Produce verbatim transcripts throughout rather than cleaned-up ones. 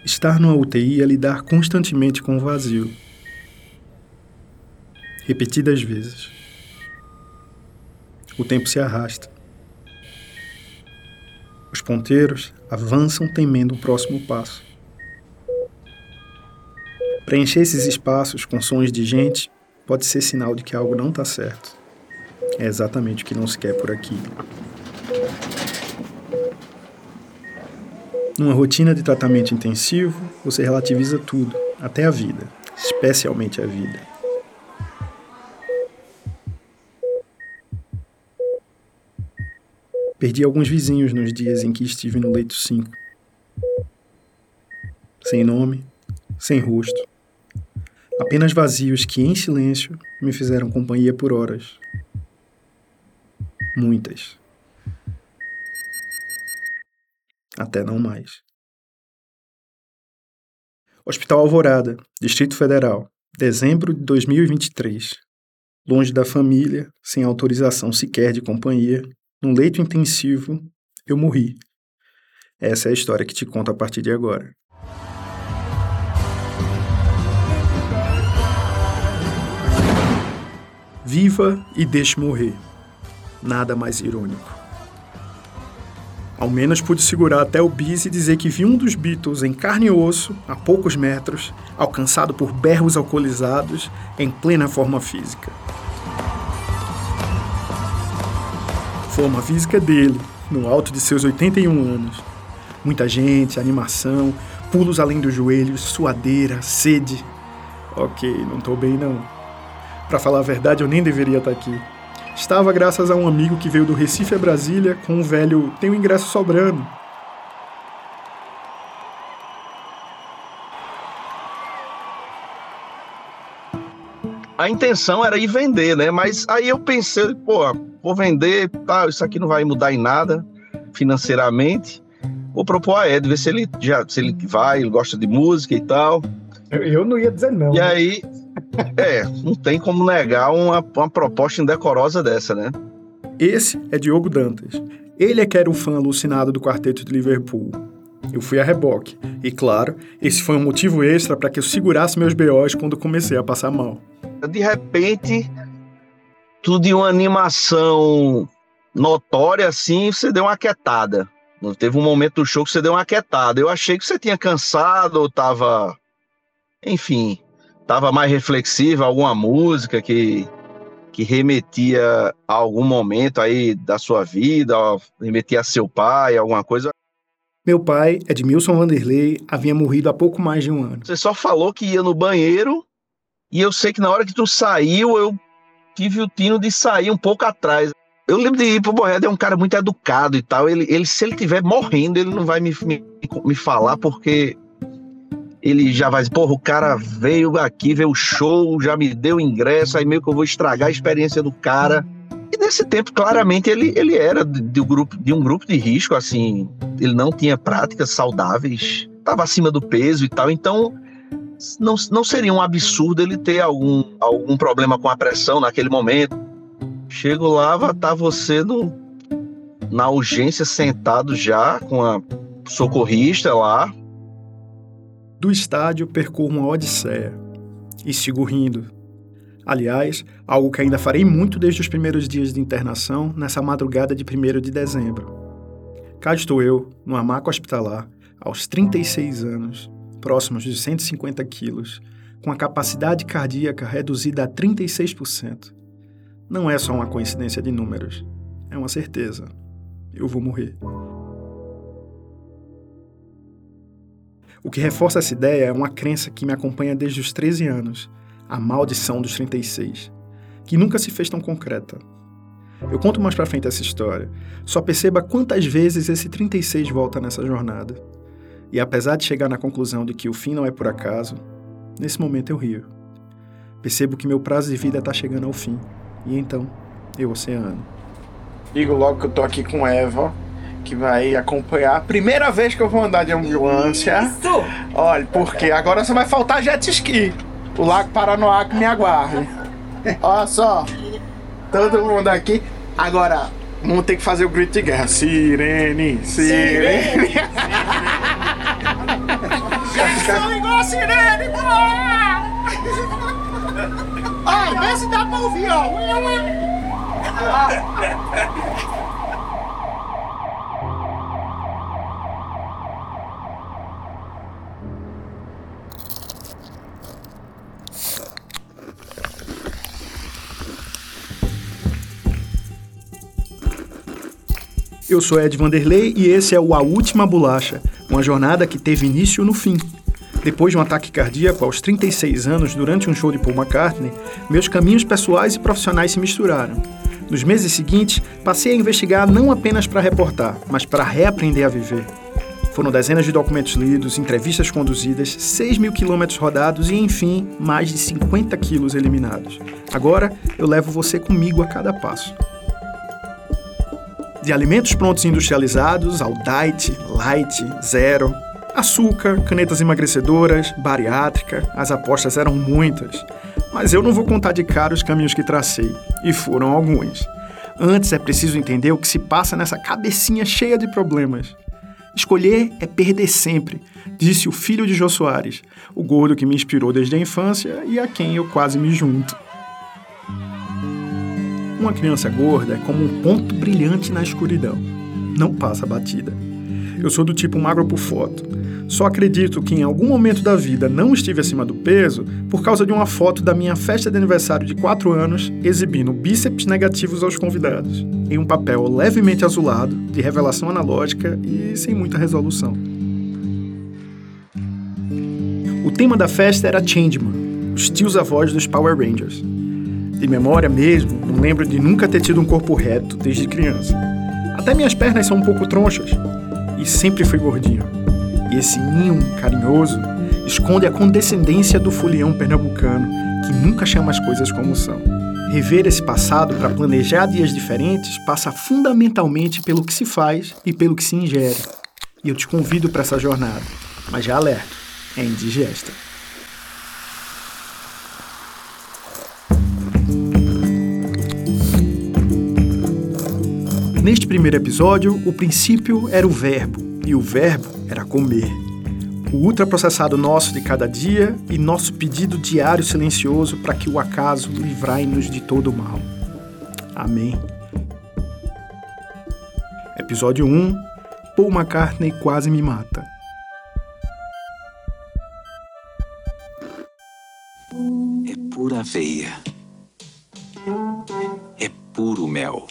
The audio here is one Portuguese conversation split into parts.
Estar numa U T I é lidar constantemente com o vazio. Repetidas vezes. O tempo se arrasta. Os ponteiros avançam temendo o próximo passo. Preencher esses espaços com sons de gente pode ser sinal de que algo não está certo. É exatamente o que não se quer por aqui. Numa rotina de tratamento intensivo, você relativiza tudo, até a vida, especialmente a vida. Perdi alguns vizinhos nos dias em que estive no leito cinco. Sem nome, sem rosto. Apenas vazios que, em silêncio, me fizeram companhia por horas. Muitas. Até não mais. Hospital Alvorada, Distrito Federal, dezembro de dois mil e vinte e três. Longe da família, sem autorização sequer de companhia, num leito intensivo, eu morri. Essa é a história que te conto a partir de agora. Viva e deixe morrer. Nada mais irônico. Ao menos pude segurar até o bis e dizer que vi um dos Beatles em carne e osso, a poucos metros, alcançado por berros alcoolizados, em plena forma física. Forma física dele, no alto de seus oitenta e um anos. Muita gente, animação, pulos além dos joelhos, suadeira, sede. Ok, não tô bem não. Pra falar a verdade, eu nem deveria estar aqui. Estava graças a um amigo que veio do Recife a Brasília com um velho "tem um ingresso sobrando". A intenção era ir vender, né? Mas aí eu pensei, pô, vou vender, tá, isso aqui não vai mudar em nada financeiramente. Vou propor a Ed, ver se ele já, se ele vai, ele gosta de música e tal. Eu, eu não ia dizer não. E né? aí, é, não tem como negar uma, uma proposta indecorosa dessa, né? Esse é Diogo Dantas. Ele é que era o fã alucinado do Quarteto de Liverpool. Eu fui a reboque. E claro, esse foi um motivo extra para que eu segurasse meus B Os quando comecei a passar mal. De repente, tudo de uma animação notória, assim, você deu uma quietada. Teve um momento do show que você deu uma quietada. Eu achei que você tinha cansado ou tava... Enfim, tava mais reflexiva, alguma música que, que remetia a algum momento aí da sua vida, remetia a seu pai, alguma coisa. Meu pai, Edmilson Vanderlei, havia morrido há pouco mais de um ano. Você só falou que ia no banheiro e eu sei que na hora que tu saiu, eu tive o tino de sair um pouco atrás. Eu lembro de ir pro Borreda, é um cara muito educado e tal. Ele, ele, se ele estiver morrendo, ele não vai me, me, me falar, porque ele já vai dizer, porra, o cara veio aqui, veio o show, já me deu o ingresso, aí meio que eu vou estragar a experiência do cara. E nesse tempo, claramente, ele, ele era de, de, um grupo, de um grupo de risco, assim, ele não tinha práticas saudáveis, estava acima do peso e tal, então não, não seria um absurdo ele ter algum, algum problema com a pressão naquele momento. Chego lá, vai estar você no, na urgência, sentado já, com a socorrista lá. Do estádio, percorro uma odisseia. E sigo rindo. Aliás, algo que ainda farei muito desde os primeiros dias de internação, nessa madrugada de primeiro de dezembro. Cá estou eu, numa maca hospitalar, aos trinta e seis anos, próximos de cento e cinquenta quilos, com a capacidade cardíaca reduzida a trinta e seis por cento. Não é só uma coincidência de números, é uma certeza. Eu vou morrer. O que reforça essa ideia é uma crença que me acompanha desde os treze anos, a maldição dos trinta e seis, que nunca se fez tão concreta. Eu conto mais pra frente essa história, só perceba quantas vezes esse trinta e seis volta nessa jornada. E apesar de chegar na conclusão de que o fim não é por acaso, nesse momento eu rio. Percebo que meu prazo de vida tá chegando ao fim, e então, eu oceano. Digo logo que eu tô aqui com Eva, que vai acompanhar a primeira vez que eu vou andar de ambulância. Isso! Olha, porque agora só vai faltar jet ski. O Lago Paranoá que me aguarde. Olha só, todo mundo aqui. Agora, vamos ter que fazer o grito de guerra. Sirene, sirene. Eles são igual a sirene, porra! Ó, vê se dá pra ouvir, ó. Eu sou Ed Vanderlei e esse é o A Última Bolacha, uma jornada que teve início no fim. Depois de um ataque cardíaco aos trinta e seis anos durante um show de Paul McCartney, meus caminhos pessoais e profissionais se misturaram. Nos meses seguintes, passei a investigar não apenas para reportar, mas para reaprender a viver. Foram dezenas de documentos lidos, entrevistas conduzidas, seis mil quilômetros rodados e, enfim, mais de cinquenta quilos eliminados. Agora, eu levo você comigo a cada passo. De alimentos prontos industrializados ao diet, light, zero, açúcar, canetas emagrecedoras, bariátrica, as apostas eram muitas. Mas eu não vou contar de cara os caminhos que tracei, e foram alguns. Antes é preciso entender o que se passa nessa cabecinha cheia de problemas. Escolher é perder sempre, disse o filho de Jô Soares, o gordo que me inspirou desde a infância e a quem eu quase me junto. Uma criança gorda é como um ponto brilhante na escuridão. Não passa batida. Eu sou do tipo magro por foto. Só acredito que em algum momento da vida não estive acima do peso por causa de uma foto da minha festa de aniversário de quatro anos exibindo bíceps negativos aos convidados, em um papel levemente azulado, de revelação analógica e sem muita resolução. O tema da festa era Changeman, os tios-avós dos Power Rangers. De memória mesmo, não lembro de nunca ter tido um corpo reto desde criança. Até minhas pernas são um pouco tronchas. E sempre fui gordinho. E esse ninho carinhoso esconde a condescendência do folião pernambucano, que nunca chama as coisas como são. Rever esse passado para planejar dias diferentes passa fundamentalmente pelo que se faz e pelo que se ingere. E eu te convido para essa jornada. Mas já alerto, é indigesta. Neste primeiro episódio, o princípio era o verbo, e o verbo era comer. O ultraprocessado nosso de cada dia e nosso pedido diário silencioso para que o acaso livrai-nos de todo o mal. Amém. Episódio um, Paul McCartney quase me mata. É pura aveia. É puro mel.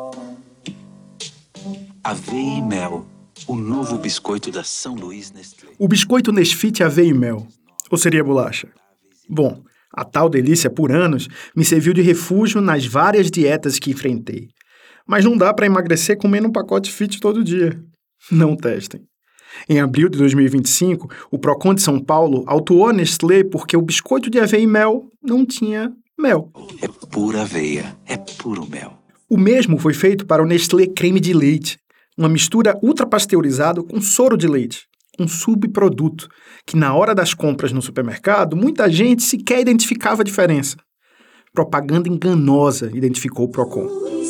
Aveia e mel, o novo biscoito da São Luís Nestlé. O biscoito Nesfit aveia e mel, ou seria bolacha? Bom, a tal delícia por anos me serviu de refúgio nas várias dietas que enfrentei. Mas não dá para emagrecer comendo um pacote fit todo dia. Não testem. Em abril de dois mil e vinte e cinco, o Procon de São Paulo autuou a Nestlé porque o biscoito de aveia e mel não tinha mel. É pura aveia, é puro mel. O mesmo foi feito para o Nestlé creme de leite, uma mistura ultrapasteurizada com soro de leite, um subproduto que na hora das compras no supermercado muita gente sequer identificava a diferença. Propaganda enganosa identificou o Procon.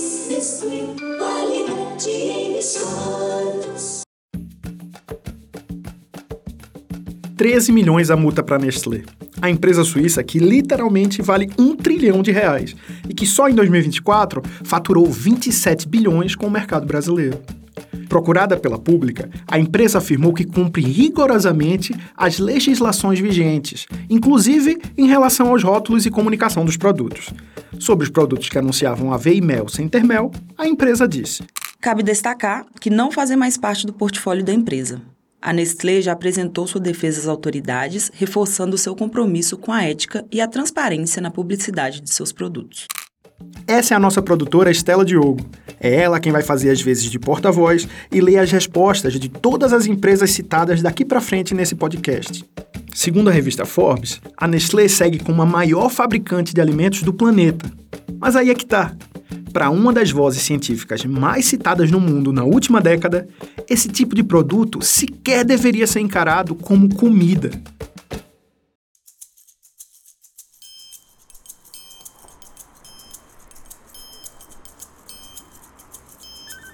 treze milhões a multa para a Nestlé, a empresa suíça que literalmente vale um trilhão de reais e que só em dois mil e vinte e quatro faturou vinte e sete bilhões com o mercado brasileiro. Procurada pela Pública, a empresa afirmou que cumpre rigorosamente as legislações vigentes, inclusive em relação aos rótulos e comunicação dos produtos. Sobre os produtos que anunciavam aveia e mel sem ter mel, a empresa disse: cabe destacar que não fazem mais parte do portfólio da empresa. A Nestlé já apresentou sua defesa às autoridades, reforçando seu compromisso com a ética e a transparência na publicidade de seus produtos. Essa é a nossa produtora Estela Diogo. É ela quem vai fazer as vezes de porta-voz e ler as respostas de todas as empresas citadas daqui para frente nesse podcast. Segundo a revista Forbes, a Nestlé segue como a maior fabricante de alimentos do planeta. Mas aí é que tá. Para uma das vozes científicas mais citadas no mundo na última década, esse tipo de produto sequer deveria ser encarado como comida.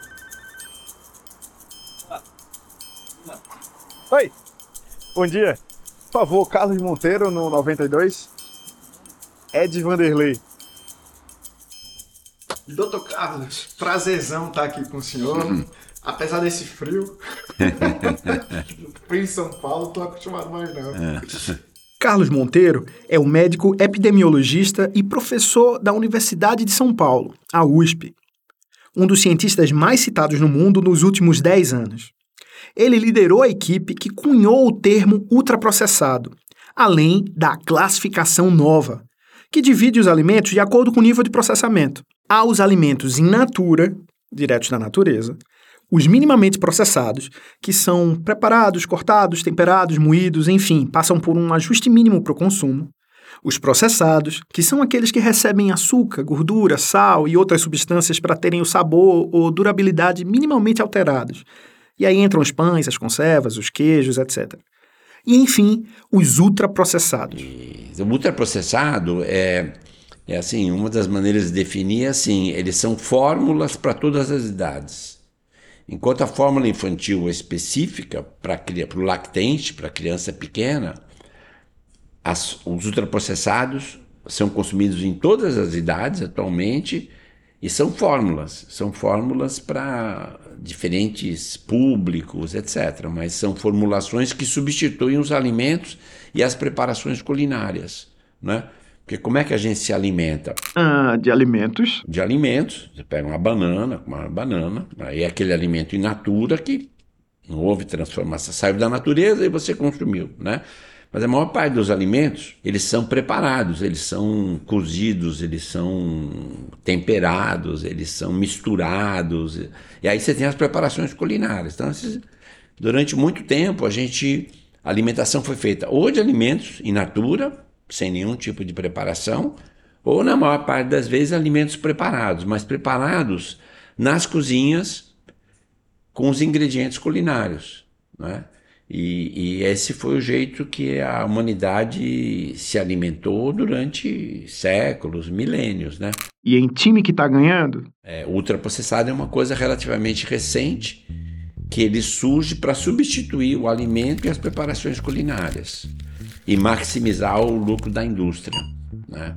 Oi, bom dia. favor, Carlos Monteiro no noventa e dois. Ed Vanderlei. doutor Carlos, prazerzão estar aqui com o senhor. Uhum. Apesar desse frio. Frio em São Paulo, não estou acostumado mais não. É. Carlos Monteiro é um médico epidemiologista e professor da Universidade de São Paulo, a U S P. Um dos cientistas mais citados no mundo nos últimos dez anos. Ele liderou a equipe que cunhou o termo ultraprocessado, além da classificação nova, que divide os alimentos de acordo com o nível de processamento. Há os alimentos in natura, diretos da natureza, os minimamente processados, que são preparados, cortados, temperados, moídos, enfim, passam por um ajuste mínimo para o consumo. Os processados, que são aqueles que recebem açúcar, gordura, sal e outras substâncias para terem o sabor ou durabilidade minimamente alterados. E aí entram os pães, as conservas, os queijos, etcétera. E, enfim, os ultraprocessados. O ultraprocessado é, é assim, uma das maneiras de definir é assim, eles são fórmulas para todas as idades. Enquanto a fórmula infantil é específica para o lactente, para a criança pequena, as, os ultraprocessados são consumidos em todas as idades atualmente e são fórmulas, são fórmulas para diferentes públicos, etcétera. Mas são formulações que substituem os alimentos e as preparações culinárias, né? Porque como é que a gente se alimenta? Ah, de alimentos. De alimentos. Você pega uma banana, uma banana, aí é aquele alimento in natura que não houve transformação, saiu da natureza e você consumiu, né? Mas a maior parte dos alimentos, eles são preparados, eles são cozidos, eles são temperados, eles são misturados. E aí você tem as preparações culinárias. Então, durante muito tempo, a gente, a alimentação foi feita ou de alimentos in natura, sem nenhum tipo de preparação, ou na maior parte das vezes alimentos preparados, mas preparados nas cozinhas com os ingredientes culinários, né? E, e esse foi o jeito que a humanidade se alimentou durante séculos, milênios, né? E em time que está ganhando? É, ultraprocessado é uma coisa relativamente recente, que ele surge para substituir o alimento e as preparações culinárias e maximizar o lucro da indústria, né?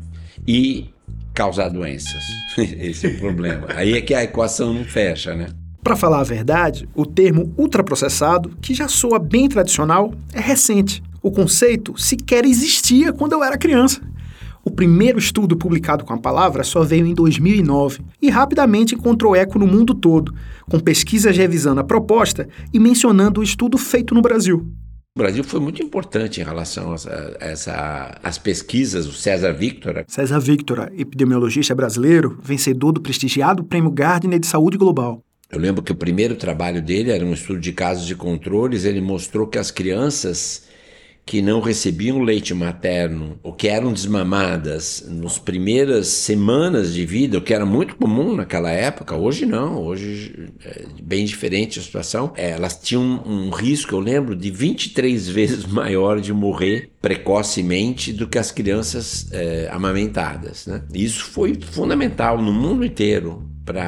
E causar doenças. Esse é o problema. Aí é que a equação não fecha, né? Para falar a verdade, o termo ultraprocessado, que já soa bem tradicional, é recente. O conceito sequer existia quando eu era criança. O primeiro estudo publicado com a palavra só veio em dois mil e nove e rapidamente encontrou eco no mundo todo, com pesquisas revisando a proposta e mencionando o estudo feito no Brasil. O Brasil foi muito importante em relação a essa, às pesquisas, o César Victora. César Victora, epidemiologista brasileiro, vencedor do prestigiado Prêmio Gardner de Saúde Global. Eu lembro que o primeiro trabalho dele era um estudo de casos de controles. Ele mostrou que as crianças que não recebiam leite materno ou que eram desmamadas nas primeiras semanas de vida, o que era muito comum naquela época, hoje não, hoje é bem diferente a situação, é, elas tinham um, um risco, eu lembro, de vinte e três vezes maior de morrer precocemente do que as crianças é, amamentadas, né? Isso foi fundamental no mundo inteiro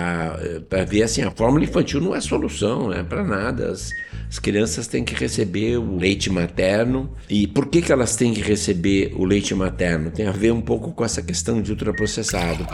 para ver assim, a fórmula infantil não é solução, não é para nada. As, as crianças têm que receber o leite materno. E por que, que elas têm que receber o leite materno? Tem a ver um pouco com essa questão de ultraprocessado.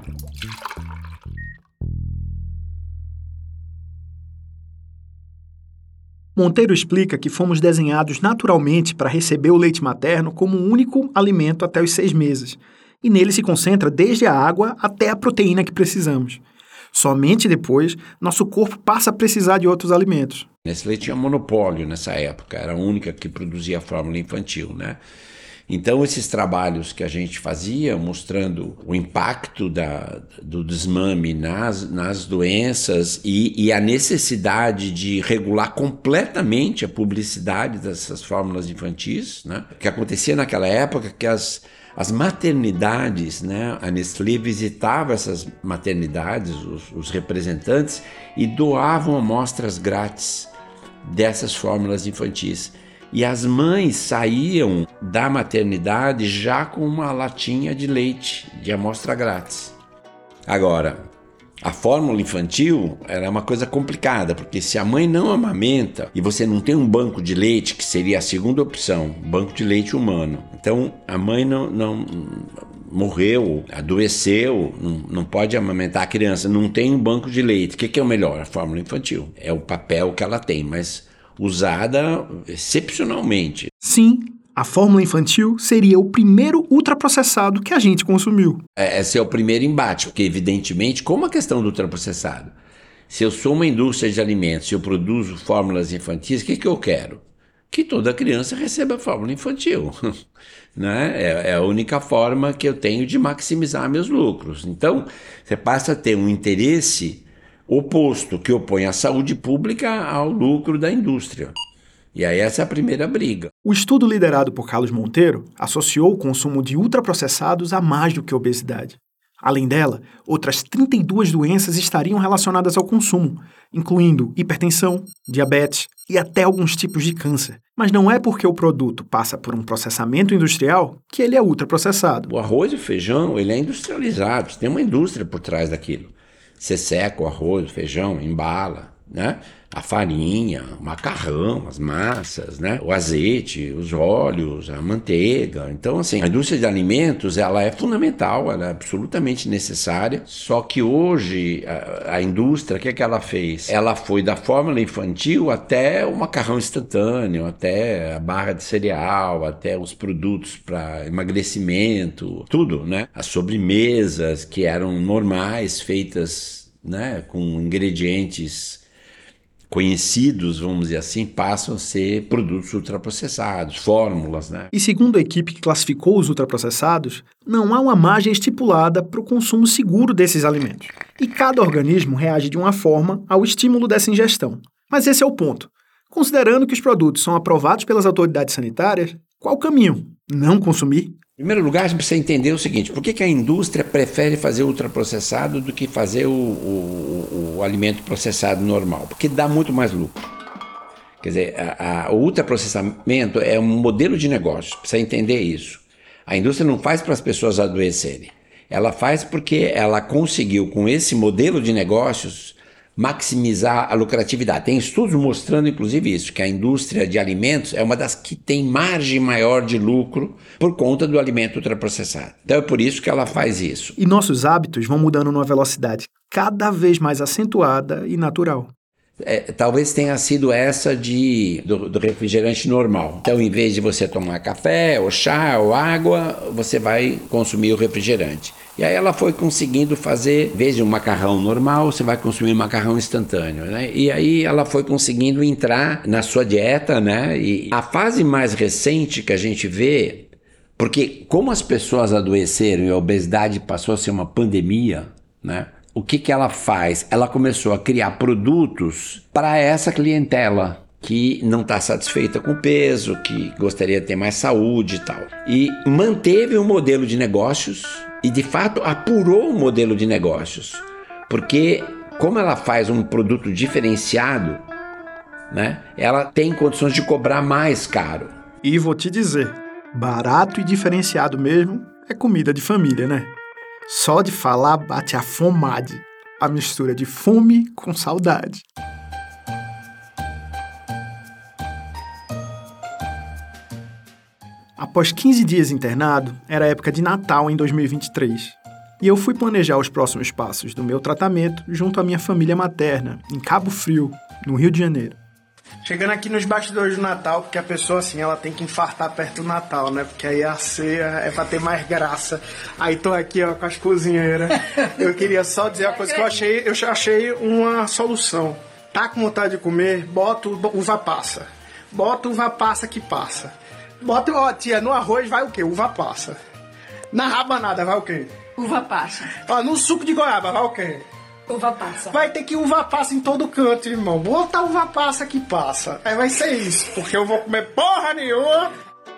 Monteiro explica que fomos desenhados naturalmente para receber o leite materno como um único alimento até os seis meses. E nele se concentra desde a água até a proteína que precisamos. Somente depois, nosso corpo passa a precisar de outros alimentos. Nestlé tinha monopólio nessa época, era a única que produzia a fórmula infantil, né? Então, esses trabalhos que a gente fazia, mostrando o impacto da, do desmame nas, nas doenças e, e a necessidade de regular completamente a publicidade dessas fórmulas infantis, né? O que acontecia naquela época que as As maternidades, né? A Nestlé visitava essas maternidades, os, os representantes, e doavam amostras grátis dessas fórmulas infantis. E as mães saíam da maternidade já com uma latinha de leite, de amostra grátis. Agora, A fórmula infantil era uma coisa complicada, porque se a mãe não amamenta e você não tem um banco de leite, que seria a segunda opção, banco de leite humano, então a mãe não, não morreu, adoeceu, não, não pode amamentar a criança, não tem um banco de leite. O que, que é o melhor? A fórmula infantil. É o papel que ela tem, mas usada excepcionalmente. Sim, a fórmula infantil seria o primeiro ultraprocessado que a gente consumiu. Esse é o primeiro embate, porque evidentemente, como a questão do ultraprocessado, se eu sou uma indústria de alimentos e eu produzo fórmulas infantis, o que, que eu quero? Que toda criança receba a fórmula infantil. Né? É, é a única forma que eu tenho de maximizar meus lucros. Então, você passa a ter um interesse oposto, que opõe a saúde pública ao lucro da indústria. E aí essa é a primeira briga. O estudo liderado por Carlos Monteiro associou o consumo de ultraprocessados a mais do que obesidade. Além dela, outras trinta e duas doenças estariam relacionadas ao consumo, incluindo hipertensão, diabetes e até alguns tipos de câncer. Mas não é porque o produto passa por um processamento industrial que ele é ultraprocessado. O arroz e o feijão, ele é industrializado, tem uma indústria por trás daquilo. Você seca o arroz, o feijão, embala, né? A farinha, o macarrão, as massas, né? O azeite, os óleos, a manteiga. Então, assim, a indústria de alimentos, ela é fundamental, ela é absolutamente necessária. Só que hoje, a, a indústria, o que é que ela fez? Ela foi da fórmula infantil até o macarrão instantâneo, até a barra de cereal, até os produtos para emagrecimento, tudo, né? As sobremesas que eram normais, feitas, né, com ingredientes conhecidos, vamos dizer assim, passam a ser produtos ultraprocessados, fórmulas, né? E segundo a equipe que classificou os ultraprocessados, não há uma margem estipulada para o consumo seguro desses alimentos. E cada organismo reage de uma forma ao estímulo dessa ingestão. Mas esse é o ponto. Considerando que os produtos são aprovados pelas autoridades sanitárias, qual o caminho? Não consumir? Em primeiro lugar, a gente precisa entender o seguinte: por que, que a indústria prefere fazer ultraprocessado do que fazer o, o, o alimento processado normal? Porque dá muito mais lucro. Quer dizer, a, a, o ultraprocessamento é um modelo de negócio, precisa entender isso. A indústria não faz para as pessoas adoecerem. Ela faz porque ela conseguiu, com esse modelo de negócios, maximizar a lucratividade. Tem estudos mostrando, inclusive, isso, que a indústria de alimentos é uma das que tem margem maior de lucro por conta do alimento ultraprocessado. Então é por isso que ela faz isso. E nossos hábitos vão mudando numa velocidade cada vez mais acentuada e natural. É, talvez tenha sido essa de, do, do refrigerante normal. Então, em vez de você tomar café, ou chá, ou água, você vai consumir o refrigerante. E aí ela foi conseguindo fazer, em vez de um macarrão normal, você vai consumir um macarrão instantâneo, né? E aí ela foi conseguindo entrar na sua dieta, né? E a fase mais recente que a gente vê, porque como as pessoas adoeceram e a obesidade passou a ser uma pandemia, né? O que que ela faz? Ela começou a criar produtos para essa clientela que não está satisfeita com o peso, que gostaria de ter mais saúde e tal. E manteve um modelo de negócios e, de fato, apurou o modelo de negócios. Porque, como ela faz um produto diferenciado, né, ela tem condições de cobrar mais caro. E vou te dizer, barato e diferenciado mesmo é comida de família, né? Só de falar bate a fomade, a mistura de fome com saudade. Após quinze dias internado, era época de Natal em dois mil e vinte e três. E eu fui planejar os próximos passos do meu tratamento junto à minha família materna, em Cabo Frio, no Rio de Janeiro. Chegando aqui nos bastidores do Natal, porque a pessoa, assim, ela tem que infartar perto do Natal, né? Porque aí a ceia é pra ter mais graça. Aí tô aqui, ó, com as cozinheiras. Eu queria só dizer uma coisa que eu achei, eu já achei uma solução. Tá com vontade de comer? Bota uva passa. Bota uva passa que passa. Bota, ó, tia, no arroz vai o quê? Uva passa. Na rabanada vai o quê? Uva passa. Ó, no suco de goiaba vai o quê? Uva passa. Vai ter que uva passa em todo canto, irmão. Bota uva passa que passa. Aí vai ser isso, porque eu vou comer porra nenhuma.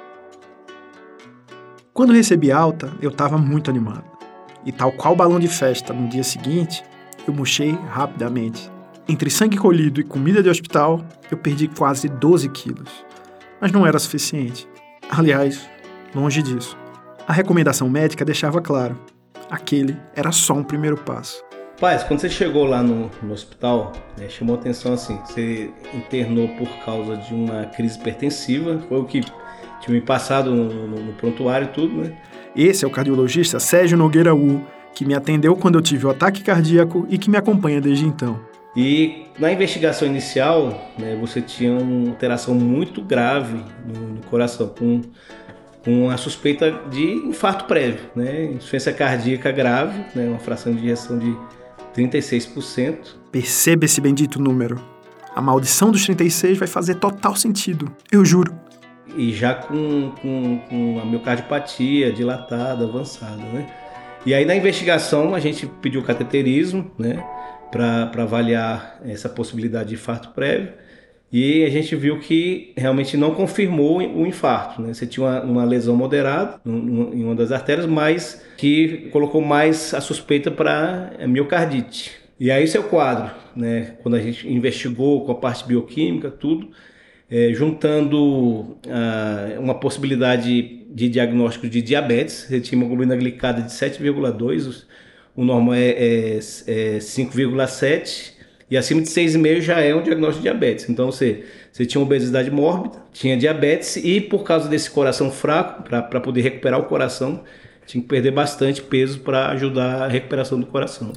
Quando recebi alta, eu tava muito animado. E tal qual balão de festa no dia seguinte, eu murchei rapidamente. Entre sangue colhido e comida de hospital, eu perdi quase doze quilos. Mas não era suficiente. Aliás, longe disso. A recomendação médica deixava claro. Aquele era só um primeiro passo. Paz, quando você chegou lá no, no hospital, né, chamou atenção assim, você internou por causa de uma crise hipertensiva, foi o que tinha me passado no, no, no prontuário e tudo, né? Esse é o cardiologista Sérgio Nogueira U, que me atendeu quando eu tive o ataque cardíaco e que me acompanha desde então. E na investigação inicial, né, você tinha uma alteração muito grave no, no coração, com, com a suspeita de infarto prévio, né, insuficiência cardíaca grave, né, uma fração de ejeção de trinta e seis por cento. Perceba esse bendito número. A maldição dos trinta e seis vai fazer total sentido, eu juro. E já com, com, com a miocardiopatia dilatada, avançada, né? E aí na investigação a gente pediu cateterismo, né, para avaliar essa possibilidade de infarto prévio, e a gente viu que realmente não confirmou o infarto, né? Você tinha uma, uma lesão moderada em uma das artérias, mas que colocou mais a suspeita para miocardite. E aí seu quadro, né, quando a gente investigou com a parte bioquímica, tudo, é, juntando uh, uma possibilidade de diagnóstico de diabetes, você tinha uma hemoglobina glicada de sete vírgula dois, o normal é, é, é cinco vírgula sete, e acima de seis vírgula cinco já é um diagnóstico de diabetes. Então você, você tinha obesidade mórbida, tinha diabetes, e por causa desse coração fraco, para poder recuperar o coração, tinha que perder bastante peso para ajudar a recuperação do coração.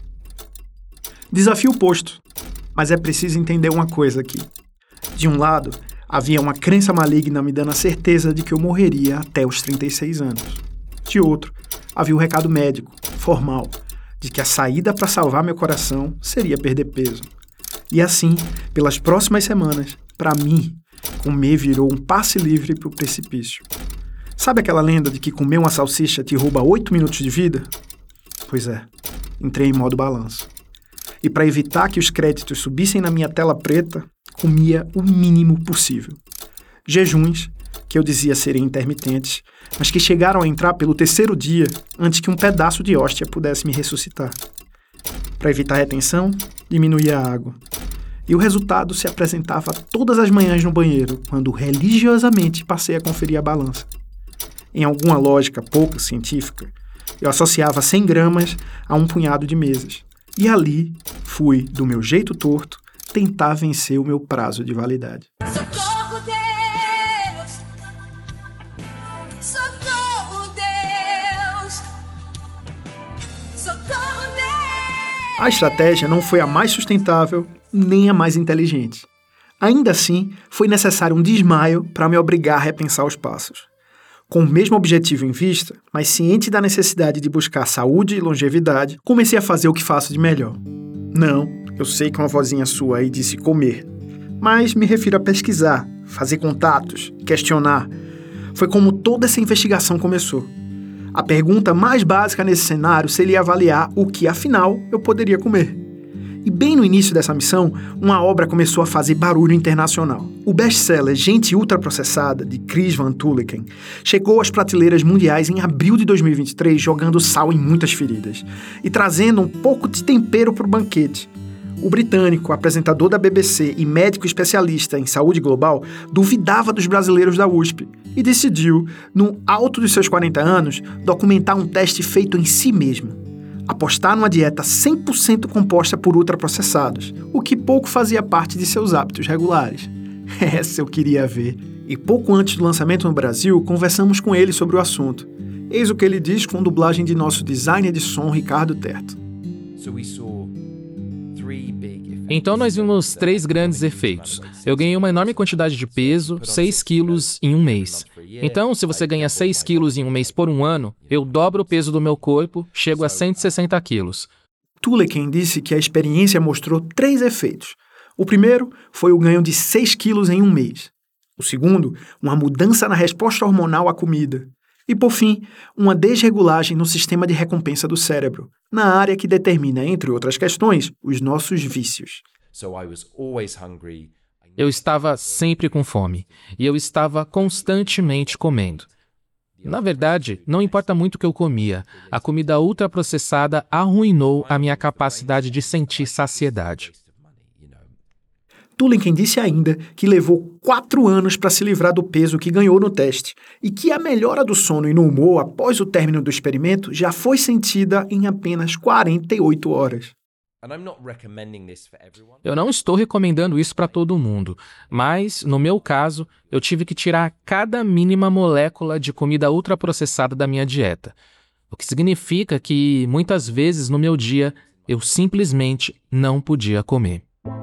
Desafio posto, mas é preciso entender uma coisa aqui. De um lado, havia uma crença maligna me dando a certeza de que eu morreria até os trinta e seis anos. De outro, havia o recado médico, formal, de que a saída para salvar meu coração seria perder peso. E assim, pelas próximas semanas, para mim, comer virou um passe livre para o precipício. Sabe aquela lenda de que comer uma salsicha te rouba oito minutos de vida? Pois é, entrei em modo balanço. E para evitar que os créditos subissem na minha tela preta, comia o mínimo possível. Jejuns, que eu dizia serem intermitentes, mas que chegaram a entrar pelo terceiro dia antes que um pedaço de hóstia pudesse me ressuscitar. Para evitar retenção, diminuía a água. E o resultado se apresentava todas as manhãs no banheiro, quando religiosamente passei a conferir a balança. Em alguma lógica pouco científica, eu associava cem gramas a um punhado de mesas. E ali fui, do meu jeito torto, tentar vencer o meu prazo de validade. Socorro, Deus! Socorro, Deus! Socorro, Deus! A estratégia não foi a mais sustentável, nem a mais inteligente. Ainda assim, foi necessário um desmaio para me obrigar a repensar os passos. Com o mesmo objetivo em vista, mas ciente da necessidade de buscar saúde e longevidade, comecei a fazer o que faço de melhor. Não, eu sei que uma vozinha sua aí disse comer, mas me refiro a pesquisar, fazer contatos, questionar. Foi como toda essa investigação começou. A pergunta mais básica nesse cenário seria avaliar o que, afinal, eu poderia comer. E bem no início dessa missão, uma obra começou a fazer barulho internacional. O best-seller Gente Ultraprocessada, de Chris Van Tulleken, chegou às prateleiras mundiais em abril de dois mil e vinte e três, jogando sal em muitas feridas e trazendo um pouco de tempero para o banquete. O britânico, apresentador da B B C e médico especialista em saúde global, duvidava dos brasileiros da U S P e decidiu, no alto dos seus quarenta anos, documentar um teste feito em si mesmo. Apostar numa dieta cem por cento composta por ultraprocessados, o que pouco fazia parte de seus hábitos regulares. Essa eu queria ver. E pouco antes do lançamento no Brasil, conversamos com ele sobre o assunto. Eis o que ele diz com dublagem de nosso designer de som, Ricardo Terto. Então nós vimos três grandes efeitos. Eu ganhei uma enorme quantidade de peso, seis quilos em um mês. Então, se você ganha seis quilos em um mês por um ano, eu dobro o peso do meu corpo, chego a cento e sessenta quilos. Tulleken disse que a experiência mostrou três efeitos. O primeiro foi o ganho de seis quilos em um mês. O segundo, uma mudança na resposta hormonal à comida. E, por fim, uma desregulagem no sistema de recompensa do cérebro, na área que determina, entre outras questões, os nossos vícios. Eu estava sempre com fome, e eu estava constantemente comendo. Na verdade, não importa muito o que eu comia, a comida ultraprocessada arruinou a minha capacidade de sentir saciedade. Tulleken disse ainda que levou quatro anos para se livrar do peso que ganhou no teste e que a melhora do sono e no humor após o término do experimento já foi sentida em apenas quarenta e oito horas. Eu não estou recomendando isso para todo mundo, mas, no meu caso, eu tive que tirar cada mínima molécula de comida ultraprocessada da minha dieta. O que significa que, muitas vezes no meu dia, eu simplesmente não podia comer.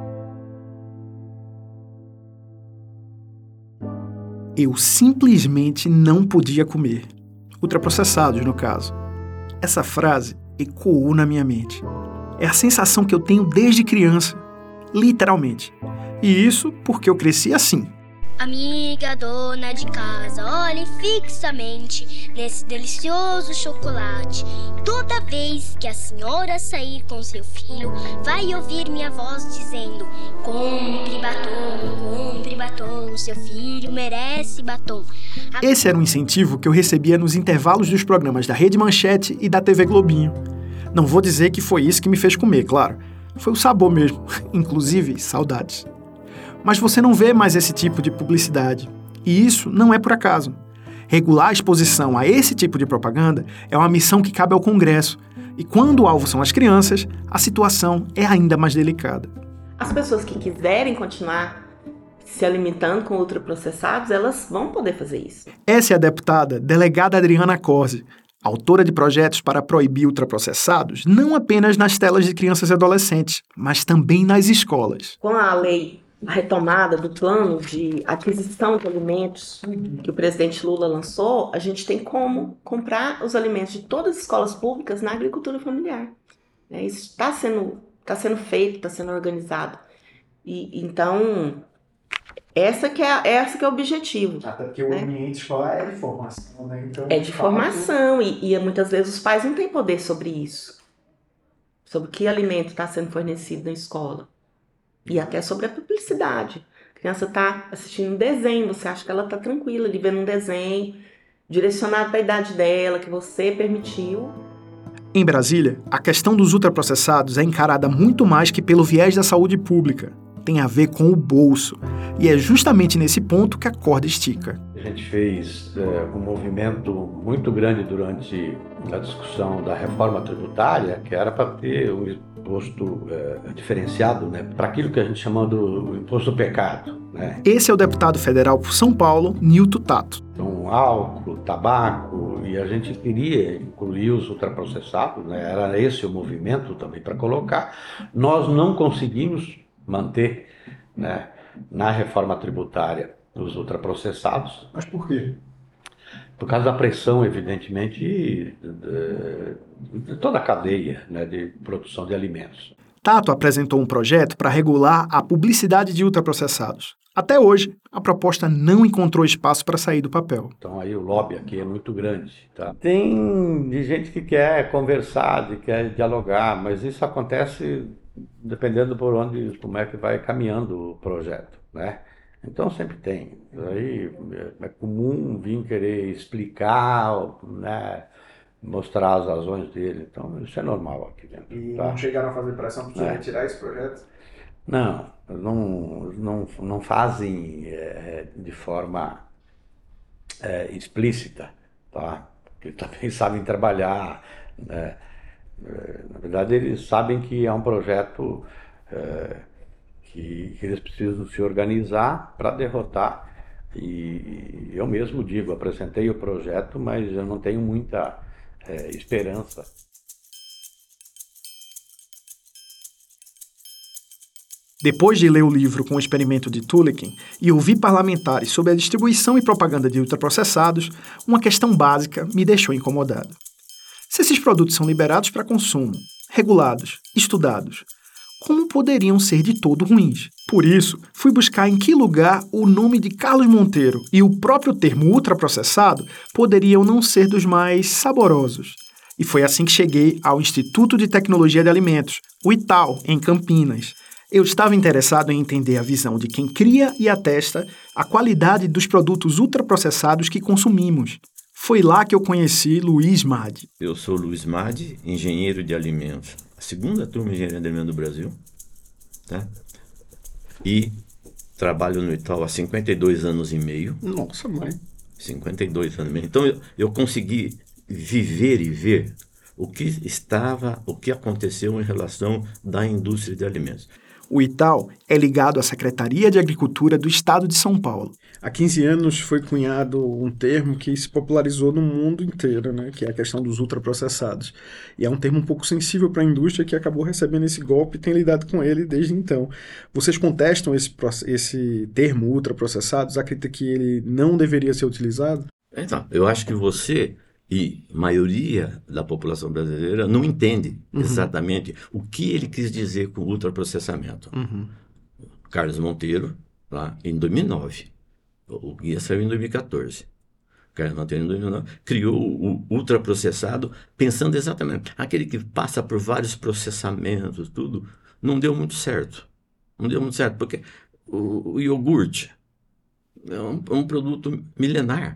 Eu simplesmente não podia comer. Ultraprocessados, no caso. Essa frase ecoou na minha mente. É a sensação que eu tenho desde criança, literalmente. E isso porque eu cresci assim. Amiga dona de casa, olhe fixamente nesse delicioso chocolate. Toda vez que a senhora sair com seu filho, vai ouvir minha voz dizendo: compre batom, compre batom, seu filho merece batom. A... Esse era um incentivo que eu recebia nos intervalos dos programas da Rede Manchete e da T V Globinho. Não vou dizer que foi isso que me fez comer, claro. Foi o sabor mesmo, inclusive saudades. Mas você não vê mais esse tipo de publicidade. E isso não é por acaso. Regular a exposição a esse tipo de propaganda é uma missão que cabe ao Congresso. E quando o alvo são as crianças, a situação é ainda mais delicada. As pessoas que quiserem continuar se alimentando com ultraprocessados, elas vão poder fazer isso. Essa é a deputada delegada Adriana Corsi, autora de projetos para proibir ultraprocessados, não apenas nas telas de crianças e adolescentes, mas também nas escolas. Com a lei a retomada do plano de aquisição de alimentos que o presidente Lula lançou, a gente tem como comprar os alimentos de todas as escolas públicas na agricultura familiar. Isso está sendo, tá sendo feito, está sendo organizado. E, então, essa que é, essa que é o objetivo. Até porque né? O ambiente escolar é de formação, né? Então, é de formação e, e muitas vezes os pais não têm poder sobre isso. Sobre que alimento está sendo fornecido na escola. E até sobre a publicidade. A criança está assistindo um desenho, você acha que ela está tranquila ali vendo um desenho direcionado para a idade dela, que você permitiu. Em Brasília, a questão dos ultraprocessados é encarada muito mais que pelo viés da saúde pública. Tem a ver com o bolso. E é justamente nesse ponto que a corda estica. A gente fez é, um movimento muito grande durante a discussão da reforma tributária, que era para ter um imposto é, diferenciado, né, para aquilo que a gente chama do imposto do pecado. Né? Esse é o deputado federal por São Paulo, Nilton Tato. Então, álcool, tabaco, e a gente queria incluir os ultraprocessados, né? Era esse o movimento também para colocar. Nós não conseguimos manter, né, na reforma tributária os ultraprocessados. Mas por quê? Por causa da pressão, evidentemente, de, de toda a cadeia, né, de produção de alimentos. Tato apresentou um projeto para regular a publicidade de ultraprocessados. Até hoje, a proposta não encontrou espaço para sair do papel. Então aí o lobby aqui é muito grande. Tá? Tem gente que quer conversar, que quer dialogar, mas isso acontece dependendo por onde, como é que vai caminhando o projeto, né? Então sempre tem. Aí é comum vir querer explicar, né, mostrar as razões dele. Então isso é normal aqui dentro. E tá? não chegaram a fazer pressão para você é. retirar esse projeto? Não, não, não, não fazem é, de forma é, explícita, tá? Porque também sabem trabalhar, né? Na verdade, eles sabem que é um projeto é, que, que eles precisam se organizar para derrotar. E eu mesmo digo, apresentei o projeto, mas eu não tenho muita é, esperança. Depois de ler o livro com o experimento de Tulikin e ouvir parlamentares sobre a distribuição e propaganda de ultraprocessados, uma questão básica me deixou incomodado. Se esses produtos são liberados para consumo, regulados, estudados, como poderiam ser de todo ruins? Por isso, fui buscar em que lugar o nome de Carlos Monteiro e o próprio termo ultraprocessado poderiam não ser dos mais saborosos. E foi assim que cheguei ao Instituto de Tecnologia de Alimentos, o I T A L, em Campinas. Eu estava interessado em entender a visão de quem cria e atesta a qualidade dos produtos ultraprocessados que consumimos. Foi lá que eu conheci Luiz Madi. Eu sou Luiz Madi, engenheiro de alimentos, a segunda turma de engenharia de alimentos do Brasil, tá? E trabalho no I T A L há cinquenta e dois anos e meio. Nossa, mãe. cinquenta e dois anos e meio. Então eu, eu consegui viver e ver o que estava, o que aconteceu em relação da indústria de alimentos. O I T A L é ligado à Secretaria de Agricultura do Estado de São Paulo. Há quinze anos foi cunhado um termo que se popularizou no mundo inteiro, né, que é a questão dos ultraprocessados. E é um termo um pouco sensível para a indústria que acabou recebendo esse golpe e tem lidado com ele desde então. Vocês contestam esse, esse termo ultraprocessados? Acredita que ele não deveria ser utilizado? Então, eu acho que você e a maioria da população brasileira não entende uhum. exatamente o que ele quis dizer com ultraprocessamento. Uhum. Carlos Monteiro, lá em dois mil e nove, o guia saiu em dois mil e quatorze. Carlos Monteiro, em dois mil e nove, criou o ultraprocessado pensando exatamente aquele que passa por vários processamentos, tudo, não deu muito certo. Não deu muito certo, porque o, o iogurte é um, um produto milenar,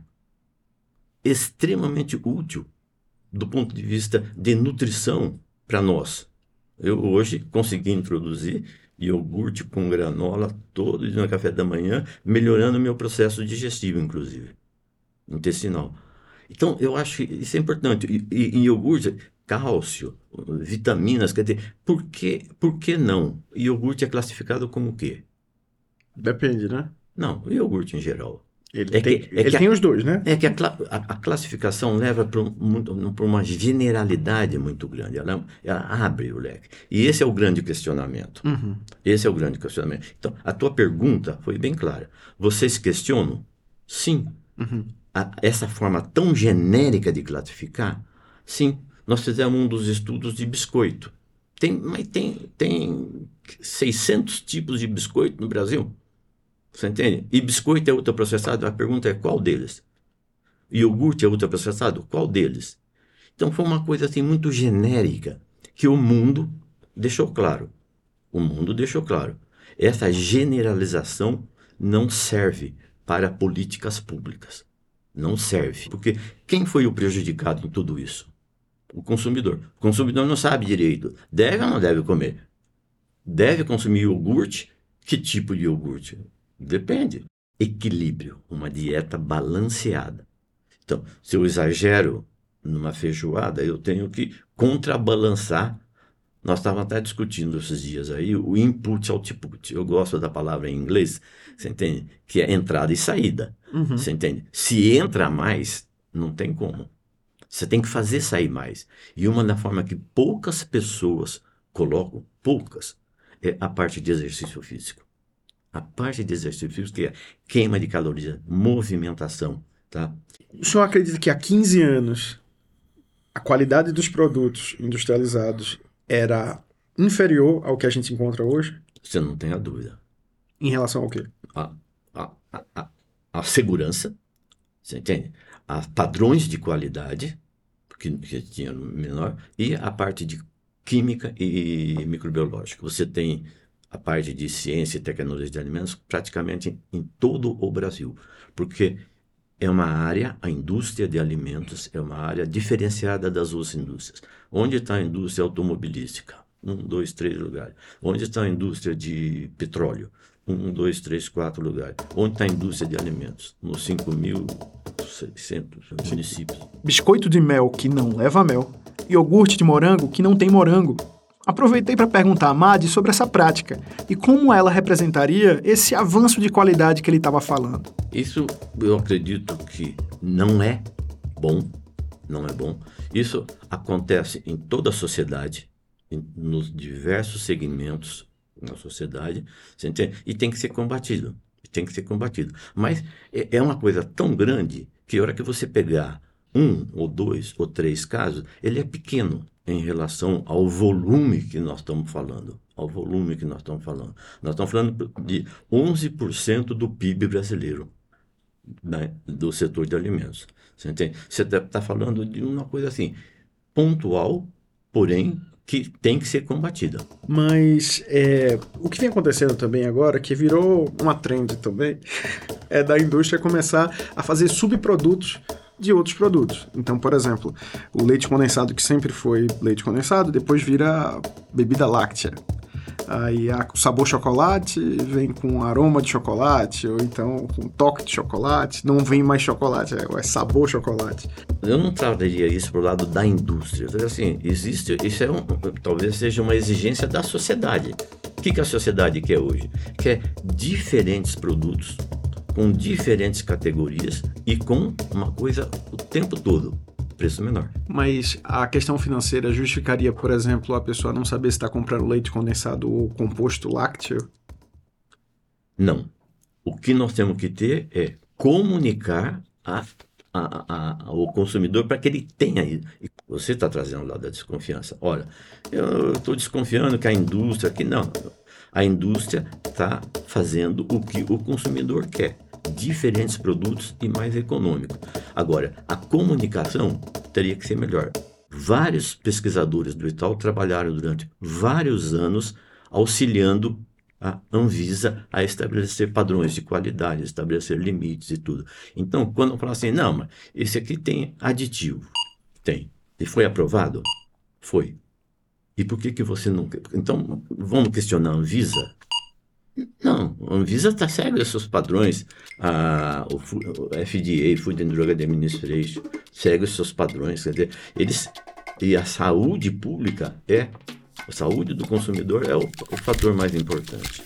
extremamente útil do ponto de vista de nutrição para nós. Eu hoje consegui introduzir iogurte com granola todo dia no café da manhã, melhorando o meu processo digestivo, inclusive, intestinal. Então, eu acho que isso é importante. E, e, e iogurte, cálcio, vitaminas, quer dizer, por que, por que não? Iogurte é classificado como o quê? Depende, né? Não, o iogurte em geral. Ele, é tem, que, é ele que tem a, os dois, né? É que a, a, a classificação leva para um, uma generalidade muito grande. Ela, ela abre o leque. E esse é o grande questionamento. Uhum. Esse é o grande questionamento. Então, a tua pergunta foi bem clara. Vocês questionam? Sim. Uhum. A, essa forma tão genérica de classificar? Sim. Nós fizemos um dos estudos de biscoito. Tem, mas tem, tem seiscentos tipos de biscoito no Brasil. Você entende? E biscoito é ultraprocessado? A pergunta é qual deles? Iogurte é ultraprocessado? Qual deles? Então foi uma coisa assim muito genérica que o mundo deixou claro. O mundo deixou claro. Essa generalização não serve para políticas públicas. Não serve. Porque quem foi o prejudicado em tudo isso? O consumidor. O consumidor não sabe direito. Deve ou não deve comer? Deve consumir iogurte? Que tipo de iogurte? Depende. Equilíbrio, uma dieta balanceada. Então, se eu exagero numa feijoada, eu tenho que contrabalançar. Nós estávamos até discutindo esses dias aí o input output. Eu gosto da palavra em inglês, você entende? Que é entrada e saída. Uhum. Você entende? Se entra mais, não tem como. Você tem que fazer sair mais. E uma da forma que poucas pessoas colocam, poucas, é a parte de exercício físico. A parte de exercício físico, que é queima de calorias, movimentação, tá? O senhor acredita que há quinze anos a qualidade dos produtos industrializados era inferior ao que a gente encontra hoje? Você não tem a dúvida. Em relação ao quê? A, a, a, a, a segurança, você entende? A padrões de qualidade, que, que tinha menor, e a parte de química e microbiológica. Você tem a parte de ciência e tecnologia de alimentos praticamente em, em todo o Brasil, porque é uma área, a indústria de alimentos é uma área diferenciada das outras indústrias. Onde está a indústria automobilística? Um, dois, três lugares. Onde está a indústria de petróleo? Um, dois, três, quatro lugares. Onde está a indústria de alimentos? Nos cinco mil e seiscentos municípios. Biscoito de mel que não leva mel. Iogurte de morango que não tem morango. Aproveitei para perguntar a Madi sobre essa prática e como ela representaria esse avanço de qualidade que ele estava falando. Isso eu acredito que não é bom, não é bom. Isso acontece em toda a sociedade, em, nos diversos segmentos na sociedade, você entende? E tem que ser combatido, tem que ser combatido. Mas é, é uma coisa tão grande que a hora que você pegar um ou dois ou três casos, ele é pequeno em relação ao volume que nós estamos falando, ao volume que nós estamos falando. Nós estamos falando de onze por cento do P I B brasileiro, né, do setor de alimentos. Você entende? Você está falando de uma coisa assim, pontual, porém, que tem que ser combatida. Mas é, o que vem acontecendo também agora, que virou uma trend também, é da indústria começar a fazer subprodutos de outros produtos. Então, por exemplo, o leite condensado, que sempre foi leite condensado, depois vira bebida láctea. Aí a, o sabor chocolate vem com aroma de chocolate, ou então com toque de chocolate. Não vem mais chocolate, é, é sabor chocolate. Eu não trataria isso pro lado da indústria. Assim, existe, isso é um, talvez seja uma exigência da sociedade. O que, que a sociedade quer hoje? Quer diferentes produtos, com diferentes categorias e com uma coisa o tempo todo. Preço menor. Mas a questão financeira justificaria, por exemplo, a pessoa não saber se está comprando leite condensado ou composto lácteo? Não. O que nós temos que ter é comunicar a, a, a, ao consumidor para que ele tenha isso. E você está trazendo lá da desconfiança. Olha, eu estou desconfiando que a indústria... que não. A indústria está fazendo o que o consumidor quer. Diferentes produtos e mais econômico. Agora, a comunicação teria que ser melhor. Vários pesquisadores do Itaú trabalharam durante vários anos auxiliando a Anvisa a estabelecer padrões de qualidade, estabelecer limites e tudo. Então, quando eu falo assim, não, mas esse aqui tem aditivo. Tem. E foi aprovado? Foi. E por que que você não... Então, vamos questionar a Anvisa? Não, a Anvisa está segue os seus padrões, a, o, o F D A, Food and Drug Administration, segue os seus padrões, quer dizer, eles, e a saúde pública é, a saúde do consumidor é o, o fator mais importante.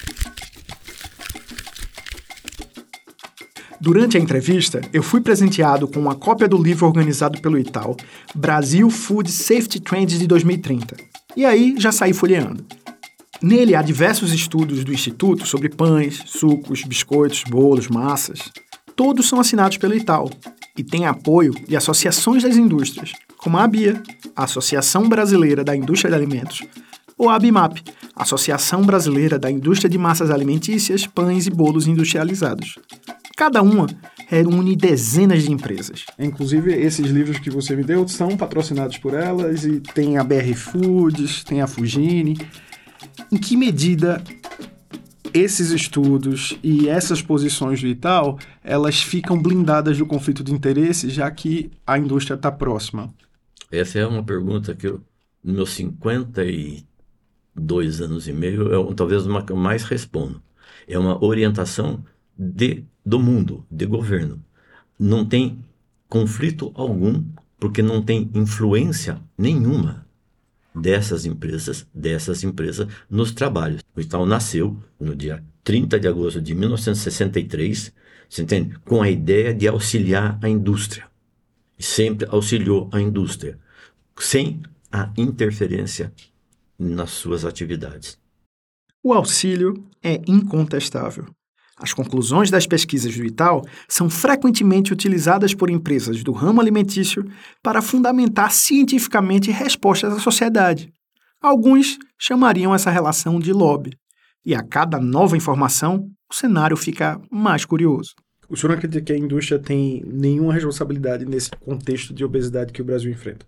Durante a entrevista, eu fui presenteado com uma cópia do livro organizado pelo Itaú, Brasil Food Safety Trends de dois mil e trinta. E aí, já saí folheando. Nele há diversos estudos do Instituto sobre pães, sucos, biscoitos, bolos, massas. Todos são assinados pelo Itaú e têm apoio de associações das indústrias, como a ABIA, a Associação Brasileira da Indústria de Alimentos, ou a ABIMAP, Associação Brasileira da Indústria de Massas Alimentícias, Pães e Bolos Industrializados. Cada uma reúne dezenas de empresas. Inclusive, esses livros que você me deu são patrocinados por elas e tem a B R Foods, tem a Fugini. Em que medida esses estudos e essas posições do Itaú, elas ficam blindadas do conflito de interesse, já que a indústria está próxima? Essa é uma pergunta que eu, nos meus cinquenta e dois anos e meio, eu, talvez uma que eu mais respondo. É uma orientação de, do mundo, de governo. Não tem conflito algum, porque não tem influência nenhuma dessas empresas, dessas empresas nos trabalhos. O Itaú nasceu no dia trinta de agosto de mil novecentos e sessenta e três, você entende? Com a ideia de auxiliar a indústria. E sempre auxiliou a indústria, sem a interferência nas suas atividades. O auxílio é incontestável. As conclusões das pesquisas do Itaú são frequentemente utilizadas por empresas do ramo alimentício para fundamentar cientificamente respostas à sociedade. Alguns chamariam essa relação de lobby. E a cada nova informação, o cenário fica mais curioso. O senhor não acredita que a indústria tem nenhuma responsabilidade nesse contexto de obesidade que o Brasil enfrenta?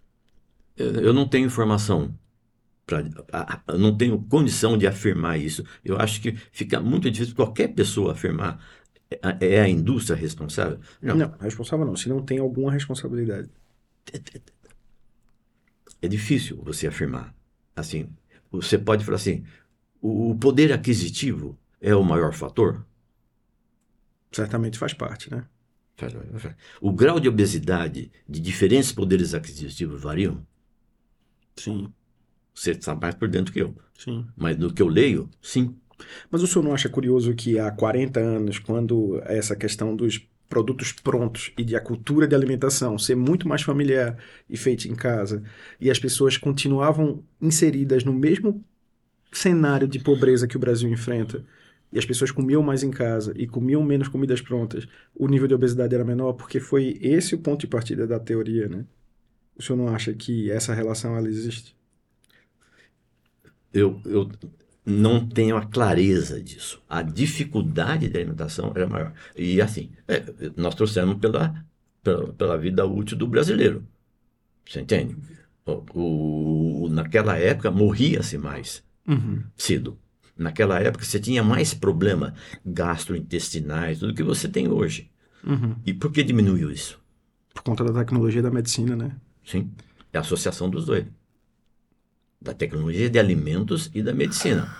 Eu não tenho informação. Pra, a, a, não tenho condição de afirmar isso. Eu acho que fica muito difícil qualquer pessoa afirmar é, é a indústria responsável. Não. não, responsável não, se não tem alguma responsabilidade. É, é, é difícil você afirmar. Assim, você pode falar assim, o, o poder aquisitivo é o maior fator? Certamente faz parte, né? Faz, faz. O grau de obesidade de diferentes poderes aquisitivos variam? Sim. Você está mais por dentro que eu. Sim. Mas do que eu leio, sim. Mas o senhor não acha curioso que há quarenta anos, quando essa questão dos produtos prontos e de a cultura de alimentação ser muito mais familiar e feita em casa, e as pessoas continuavam inseridas no mesmo cenário de pobreza que o Brasil enfrenta, e as pessoas comiam mais em casa e comiam menos comidas prontas, o nível de obesidade era menor, porque foi esse o ponto de partida da teoria, né? O senhor não acha que essa relação ela existe? Eu, eu não tenho a clareza disso. A dificuldade da alimentação era maior. E assim, é, nós trouxemos pela, pela, pela vida útil do brasileiro. Você entende? O, o, naquela época morria-se mais uhum. cedo. Naquela época você tinha mais problema gastrointestinais do que você tem hoje. Uhum. E por que diminuiu isso? Por conta da tecnologia da medicina, né? Sim, é a associação dos dois. da tecnologia de alimentos e da medicina.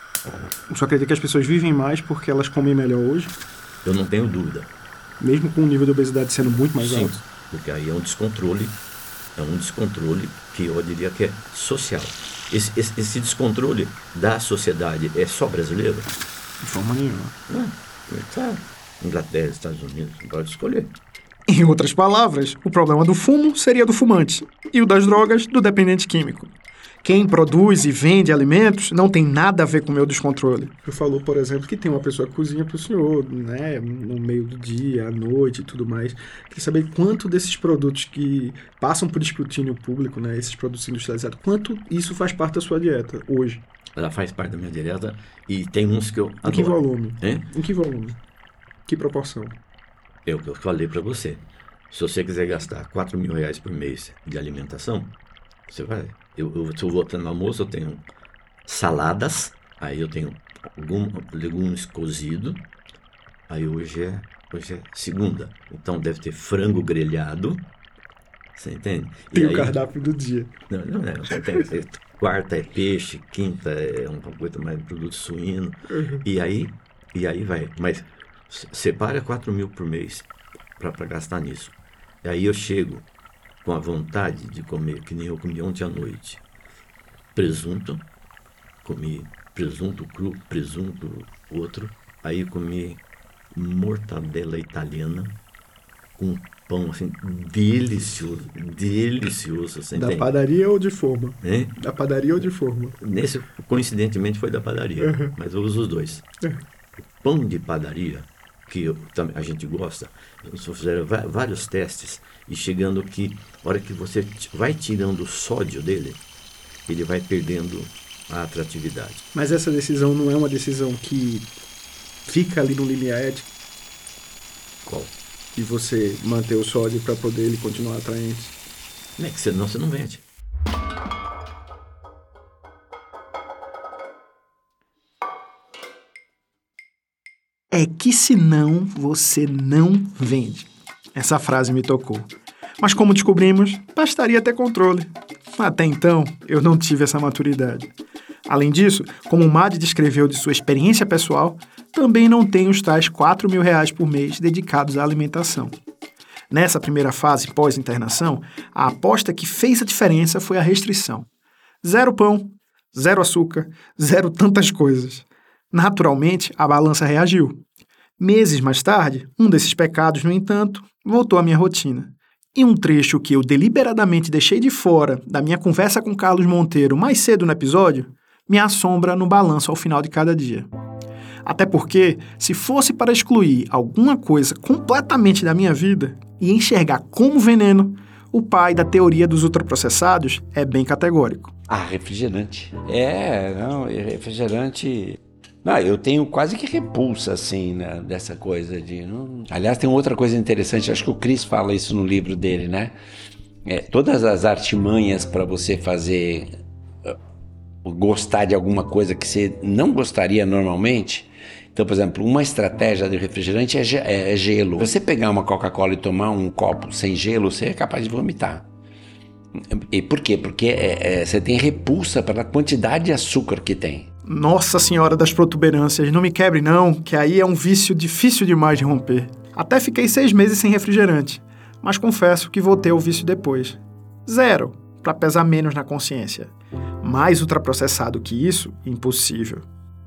Só acredita que as pessoas vivem mais porque elas comem melhor hoje? Eu não tenho dúvida. Mesmo com o nível de obesidade sendo muito mais Sim, alto? porque aí é um descontrole, é um descontrole que eu diria que é social. Esse, esse, esse descontrole da sociedade é só brasileiro? De forma nenhuma. Não, tá. Inglaterra, Estados Unidos, pode escolher. Em outras palavras, o problema do fumo seria do fumante e o das drogas do dependente químico. Quem produz e vende alimentos não tem nada a ver com o meu descontrole. Você falou, por exemplo, que tem uma pessoa que cozinha para o senhor, né, no meio do dia, à noite e tudo mais. Queria saber quanto desses produtos que passam por escrutínio público, né, esses produtos industrializados, quanto isso faz parte da sua dieta hoje? Ela faz parte da minha dieta e tem uns que eu adoro. Em que volume? Hein? Em que volume? Que proporção? É o que eu falei para você. Se você quiser gastar quatro mil reais por mês de alimentação, você vai. Eu, eu, se eu vou no almoço, eu tenho saladas, aí eu tenho algum, legumes cozidos, aí hoje é, hoje é segunda, então deve ter frango grelhado, você entende? Tem e o aí, cardápio do dia. Não, não é, tem, é, quarta é peixe, quinta é uma coisa mais produto suíno, Uhum. e aí, e aí vai, mas separa quatro mil por mês para gastar nisso. E aí eu chego com a vontade de comer, que nem eu comi ontem à noite, presunto, comi presunto cru, presunto outro, aí comi mortadela italiana com pão assim, delicioso, delicioso. Você Da entende? padaria ou de forma? Hein? Da padaria ou de forma? Nesse, coincidentemente, foi da padaria, Uhum. mas eu uso os dois. Uhum. O pão de padaria, que eu, tam- a gente gosta, só fizeram va- vários testes, e chegando que, a hora que você t- vai tirando o sódio dele, ele vai perdendo a atratividade. Mas essa decisão não é uma decisão que fica ali no limiar ético? Qual? E você manter o sódio para poder ele continuar atraente? Não é que senão você não vende. É que senão você não vende. Essa frase me tocou. Mas como descobrimos, bastaria ter controle. Até então, eu não tive essa maturidade. Além disso, como o Madi descreveu de sua experiência pessoal, também não tenho os tais quatro mil reais por mês dedicados à alimentação. Nessa primeira fase pós-internação, a aposta que fez a diferença foi a restrição. Zero pão, zero açúcar, zero tantas coisas. Naturalmente, a balança reagiu. Meses mais tarde, um desses pecados, no entanto, voltou à minha rotina. E um trecho que eu deliberadamente deixei de fora da minha conversa com Carlos Monteiro mais cedo no episódio, me assombra no balanço ao final de cada dia. Até porque, se fosse para excluir alguma coisa completamente da minha vida e enxergar como veneno, o pai da teoria dos ultraprocessados é bem categórico. Ah, refrigerante. É, não, refrigerante... Não, eu tenho quase que repulsa, assim, né, dessa coisa de... Não... Aliás, tem outra coisa interessante, acho que o Chris fala isso no livro dele, né? É, todas as artimanhas para você fazer... Uh, gostar de alguma coisa que você não gostaria normalmente. Então, por exemplo, uma estratégia de refrigerante é, ge- é gelo. Se você pegar uma Coca-Cola e tomar um copo sem gelo, você é capaz de vomitar. E por quê? Porque é, é, você tem repulsa pela quantidade de açúcar que tem. Nossa Senhora das Protuberâncias, não me quebre não, que aí é um vício difícil demais de romper. Até fiquei seis meses sem refrigerante, mas confesso que voltei ao vício depois. Zero, para pesar menos na consciência. Mais ultraprocessado que isso, impossível.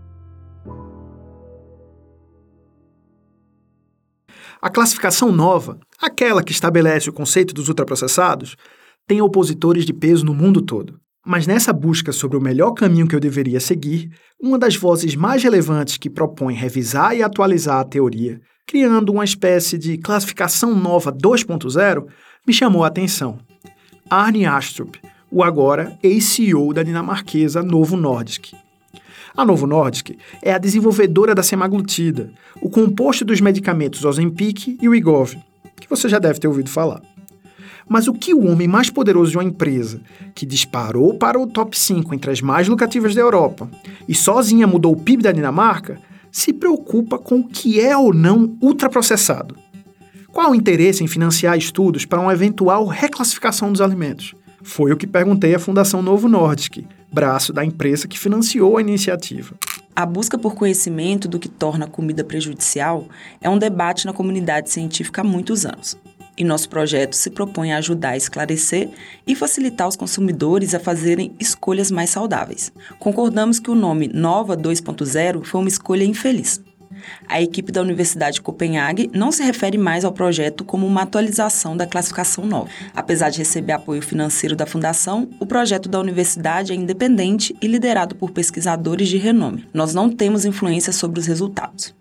A classificação nova, aquela que estabelece o conceito dos ultraprocessados, tem opositores de peso no mundo todo. Mas nessa busca sobre o melhor caminho que eu deveria seguir, uma das vozes mais relevantes que propõe revisar e atualizar a teoria, criando uma espécie de classificação nova dois ponto zero, me chamou a atenção. Arne Astrup, o agora ex-C E O da dinamarquesa Novo Nordisk. A Novo Nordisk é a desenvolvedora da semaglutida, o composto dos medicamentos Ozempic e Wegovy, que você já deve ter ouvido falar. Mas o que o homem mais poderoso de uma empresa, que disparou para o top cinco entre as mais lucrativas da Europa e sozinha mudou o P I B da Dinamarca, se preocupa com o que é ou não ultraprocessado? Qual o interesse em financiar estudos para uma eventual reclassificação dos alimentos? Foi o que perguntei à Fundação Novo Nordisk, braço da empresa que financiou a iniciativa. A busca por conhecimento do que torna a comida prejudicial é um debate na comunidade científica há muitos anos. E nosso projeto se propõe a ajudar a esclarecer e facilitar os consumidores a fazerem escolhas mais saudáveis. Concordamos que o nome Nova dois ponto zero foi uma escolha infeliz. A equipe da Universidade de Copenhague não se refere mais ao projeto como uma atualização da classificação nova. Apesar de receber apoio financeiro da Fundação, o projeto da universidade é independente e liderado por pesquisadores de renome. Nós não temos influência sobre os resultados.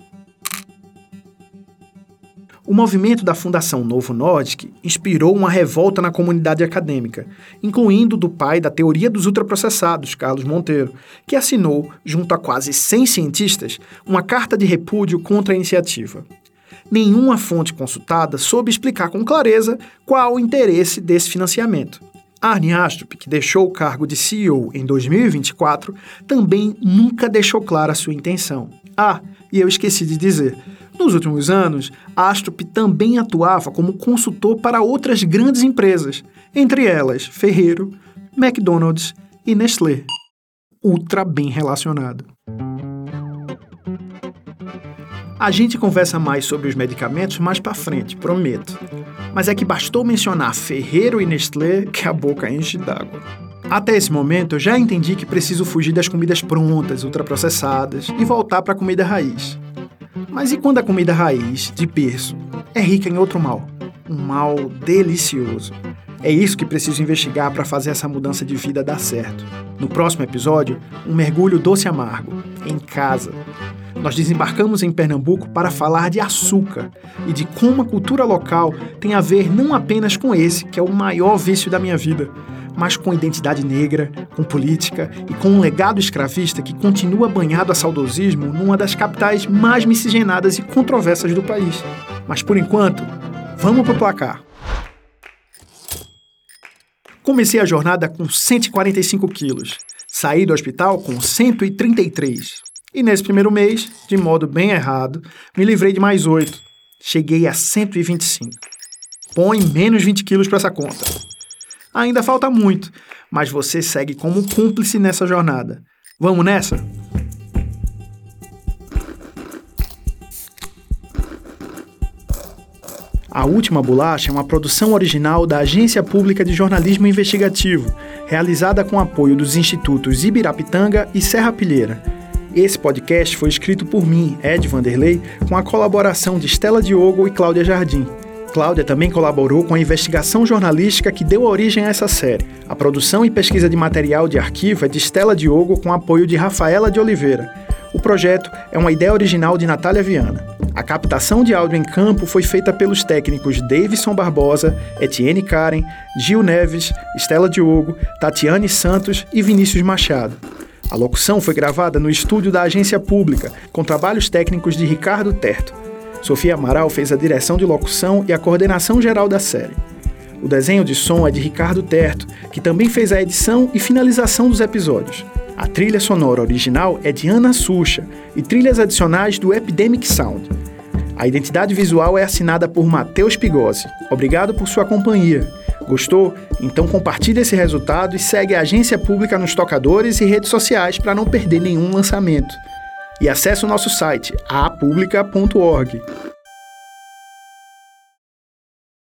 O movimento da Fundação Novo Nordisk inspirou uma revolta na comunidade acadêmica, incluindo do pai da teoria dos ultraprocessados, Carlos Monteiro, que assinou, junto a quase cem cientistas, uma carta de repúdio contra a iniciativa. Nenhuma fonte consultada soube explicar com clareza qual o interesse desse financiamento. Arne Astrup, que deixou o cargo de C E O em dois mil e vinte e quatro, também nunca deixou clara sua intenção. Ah, e eu esqueci de dizer, nos últimos anos, Astrup também atuava como consultor para outras grandes empresas, entre elas Ferrero, McDonald's e Nestlé. Ultra bem relacionado. A gente conversa mais sobre os medicamentos mais pra frente, prometo. Mas é que bastou mencionar Ferrero e Nestlé que a boca enche d'água. Até esse momento, eu já entendi que preciso fugir das comidas prontas, ultraprocessadas, e voltar para a comida raiz. Mas e quando a comida raiz, de berço, é rica em outro mal? Um mal delicioso. É isso que preciso investigar para fazer essa mudança de vida dar certo. No próximo episódio, um mergulho doce amargo, em casa. Nós desembarcamos em Pernambuco para falar de açúcar e de como a cultura local tem a ver não apenas com esse, que é o maior vício da minha vida, mas com identidade negra, com política e com um legado escravista que continua banhado a saudosismo numa das capitais mais miscigenadas e controversas do país. Mas por enquanto, vamos pro placar. Comecei a jornada com cento e quarenta e cinco quilos, saí do hospital com cento e trinta e três. E nesse primeiro mês, de modo bem errado, me livrei de mais oito. Cheguei a cento e vinte e cinco. Põe menos vinte quilos para essa conta. Ainda falta muito, mas você segue como cúmplice nessa jornada. Vamos nessa? A Última Bolacha é uma produção original da Agência Pública de Jornalismo Investigativo, realizada com apoio dos institutos Ibirapitanga e Serra Pilheira. Esse podcast foi escrito por mim, Ed Vanderlei, com a colaboração de Stella Diogo e Cláudia Jardim. Cláudia também colaborou com a investigação jornalística que deu origem a essa série. A produção e pesquisa de material de arquivo é de Stella Diogo com apoio de Rafaela de Oliveira. O projeto é uma ideia original de Natália Viana. A captação de áudio em campo foi feita pelos técnicos Davidson Barbosa, Etienne Karen, Gil Neves, Stella Diogo, Tatiane Santos e Vinícius Machado. A locução foi gravada no estúdio da Agência Pública, com trabalhos técnicos de Ricardo Terto. Sofia Amaral fez a direção de locução e a coordenação geral da série. O desenho de som é de Ricardo Terto, que também fez a edição e finalização dos episódios. A trilha sonora original é de Ana Sucha e trilhas adicionais do Epidemic Sound. A identidade visual é assinada por Matheus Pigossi. Obrigado por sua companhia. Gostou? Então compartilhe esse resultado e segue a Agência Pública nos tocadores e redes sociais para não perder nenhum lançamento. E acesse o nosso site, a publica ponto org.